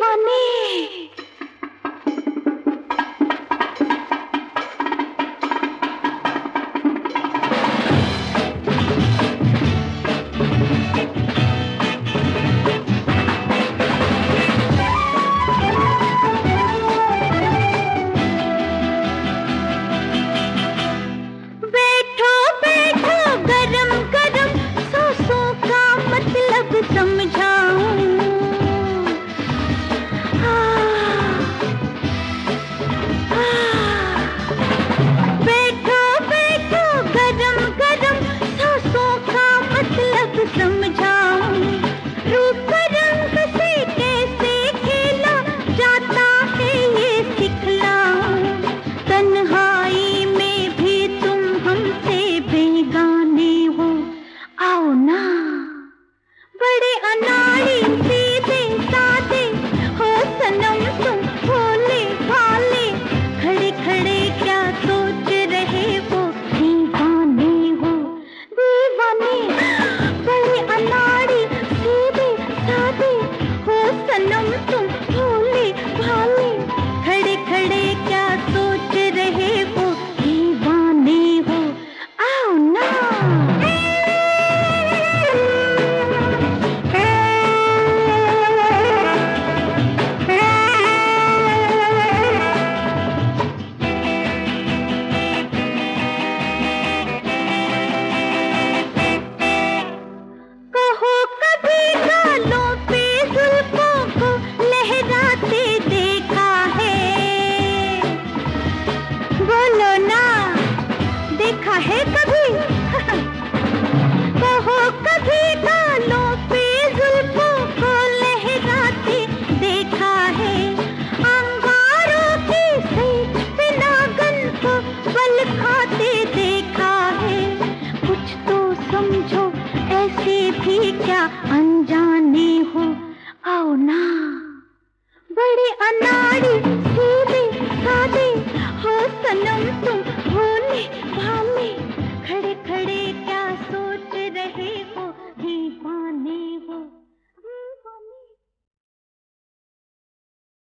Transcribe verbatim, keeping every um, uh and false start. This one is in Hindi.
दीवाने। है कभी कहो कभी गालों पे जुल्फों को लहराते देखा है, अंगारों की सेज पे नागन को बल खाते देखा है। कुछ तो समझो ऐसे भी क्या अनजाने हो, आओ ना बड़े अनाड़ी सीधे साधे हो सनम तुम